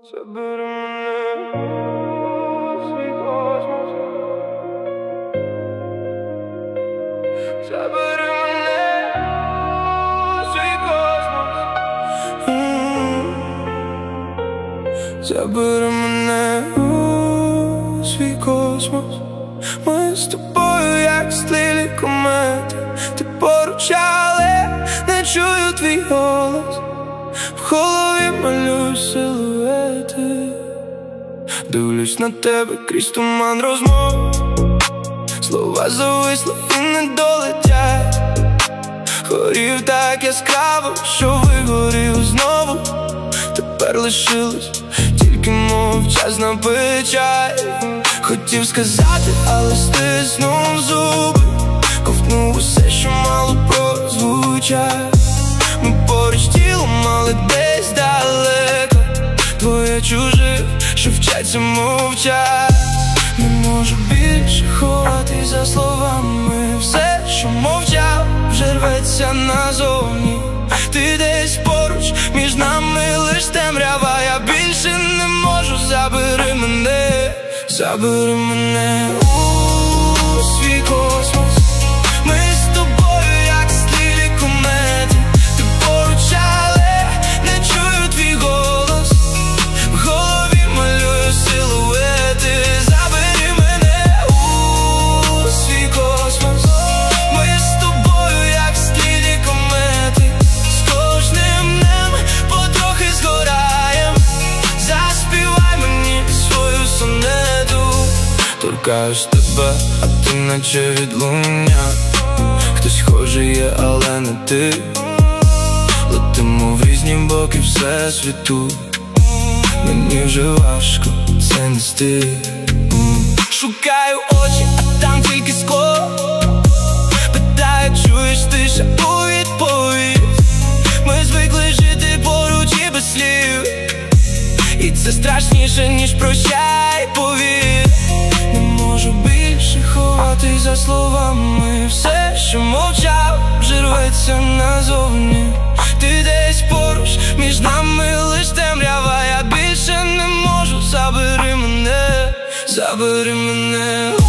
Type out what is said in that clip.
Забери мене у свій космос. Забери мене у свій космос. Забери мене у свій космос. Ми з тобою, як злілі комети. Ти поруч, але не чую твій голос. В голові малюю силуети. Дивлюсь на тебе крізь туман розмов. Слова зависли і не долетять. Горів так яскраво, що вигорів знову. Тепер лишилась тільки мовчазна печаль. Хотів сказати, але стиснув зуби. Ковтнув усе, що мало прозвучать. Ми поруч тілом, але десь далеко. Двоє чужих, що вчаться мовчать. Не можу більше ховати за словами. Все, що мовчав, вже рветься назовні. Ти десь поруч, між нами лиш темрява. Я більше не можу, забери мене. Забери мене у свій космос. Ми з тобою, як злілі комети. Ти поруч, але не чую твій голос. В голові малюю силуети. Забери мене у свій космос. Ми з тобою, як злілі комети. З кожним днем потрохи згораєм. Заспівай мені свою сонету. Торкаюсь тебе, а ти наче відлуння. Хтось схожий є, але не ти. Летимо в різні боки всесвіту. Мені вже важко це нести. Шукаю очі, а там тільки скло. Питаю, чуєш тиша у відповідь. Ми звикли жити поруч і без слів. І це страшніше, ніж прощай, повір. Не можу більше ховати за словами. Все, що мовчав, вже рветься назовні. Ти десь поруч, між нами лиш темрява. Я більше не можу, забери мене. Забери мене